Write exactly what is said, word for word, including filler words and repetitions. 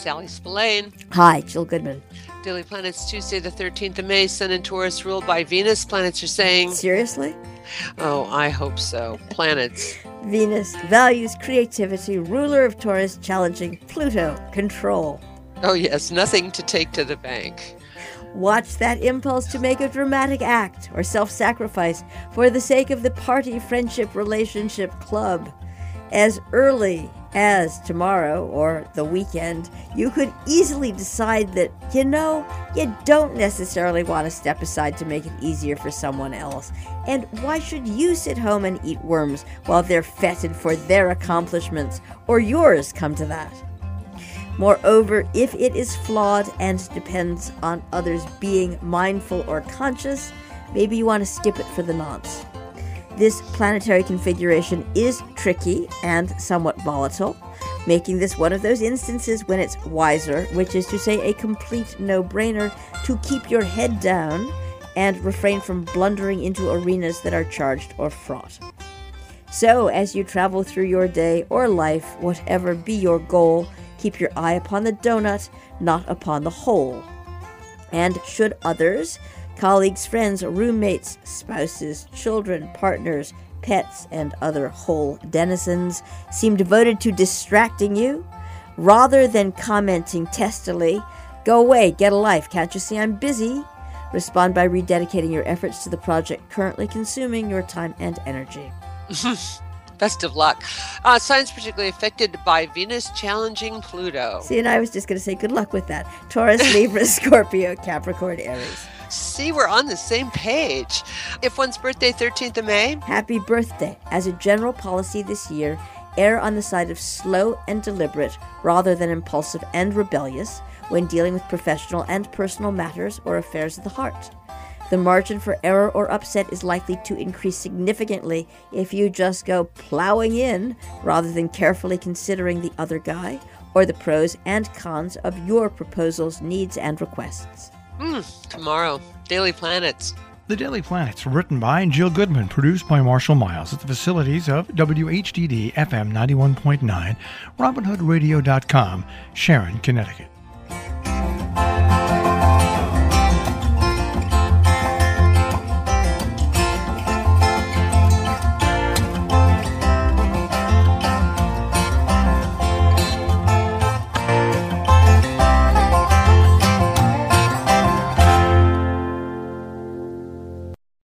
Sally Spillane. Hi, Jill Goodman. Daily Planets, Tuesday the thirteenth of May. Sun and Taurus ruled by Venus. Planets are saying... Seriously? Oh, I hope so. Planets. Venus, values, creativity, ruler of Taurus, challenging Pluto, control. Oh, yes, nothing to take to the bank. Watch that impulse to make a dramatic act or self-sacrifice for the sake of the party, friendship, relationship, club. As early as tomorrow or the weekend, you could easily decide that, you know, you don't necessarily want to step aside to make it easier for someone else. And why should you sit home and eat worms while they're feted for their accomplishments, or yours, come to that? Moreover, if it is flawed and depends on others being mindful or conscious, maybe you want to skip it for the nonce. This planetary configuration is tricky and somewhat volatile, making this one of those instances when it's wiser, which is to say a complete no-brainer, to keep your head down and refrain from blundering into arenas that are charged or fraught. So, as you travel through your day or life, whatever be your goal, keep your eye upon the donut, not upon the hole. And should others, colleagues, friends, roommates, spouses, children, partners, pets, and other whole denizens seem devoted to distracting you, rather than commenting testily, "Go away, get a life, can't you see I'm busy?" respond by rededicating your efforts to the project currently consuming your time and energy. Best of luck. Uh, signs particularly affected by Venus challenging Pluto. See, and I was just going to say good luck with that. Taurus, Libra, Scorpio, Capricorn, Aries. See, we're on the same page. If one's birthday, thirteenth of May. Happy birthday. As a general policy this year, err on the side of slow and deliberate rather than impulsive and rebellious when dealing with professional and personal matters or affairs of the heart. The margin for error or upset is likely to increase significantly if you just go plowing in rather than carefully considering the other guy or the pros and cons of your proposal's needs and requests. Hmm, tomorrow, Daily Planets. The Daily Planets, written by Jill Goodman, produced by Marshall Miles at the facilities of W H D D F M ninety-one point nine, Robin Hood Radio dot com, Sharon, Connecticut.